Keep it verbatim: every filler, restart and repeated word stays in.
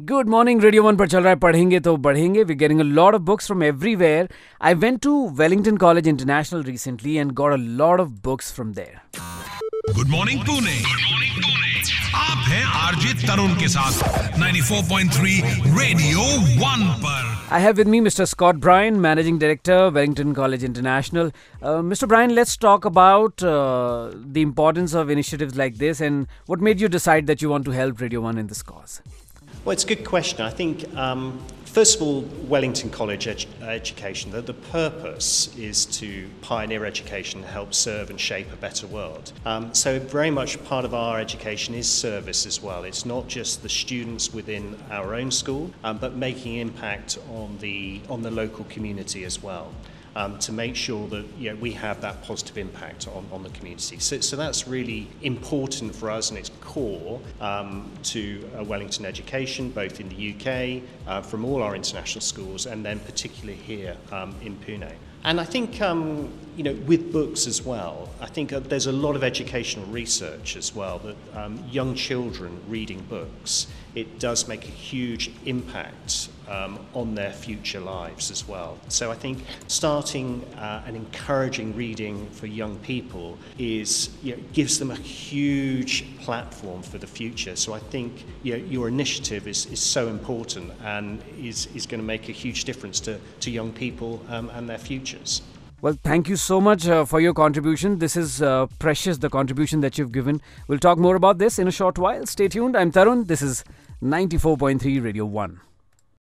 Good morning, Radio one पर चल रहा है पढ़ेंगे तो बढ़ेंगे. We're getting a lot of books from everywhere. I went to Wellington College International recently and got a lot of books from there. Good morning Pune. Good morning Pune. आप हैं RJ Tarun के साथ ninety-four point three radio one पर. I have with me Mister Scott Bryan, Managing Director, Wellington College International. Uh, Mister Bryan, let's talk about uh, the importance of initiatives like this and what made you decide that you want to help Radio one in this cause. Well, it's a good question. I think, um, first of all, Wellington College edu- Education, the, the purpose is to pioneer education, help serve and shape a better world. Um, so very much part of our education is service as well. It's not just the students within our own school, um, but making impact on the, on the local community as well. Um, to make sure that you know, we have that positive impact on, on the community. So, so that's really important for us and it's core um, to uh, Wellington Education, both in the U K, uh, from all our international schools, and then particularly here um, in Pune. And I think, um, you know, with books as well, I think uh, there's a lot of educational research as well that um, young children reading books, it does make a huge impact um, on their future lives as well. So I think starting uh, and encouraging reading for young people is, you know, gives them a huge platform for the future. So I think, you know, your initiative is, is so important and is, is going to make a huge difference to, to young people um, and their futures. Well, thank you so much uh, for your contribution. This is uh, precious, the contribution that you've given. We'll talk more about this in a short while. Stay tuned. I'm Tarun. This is ninety-four point three Radio one.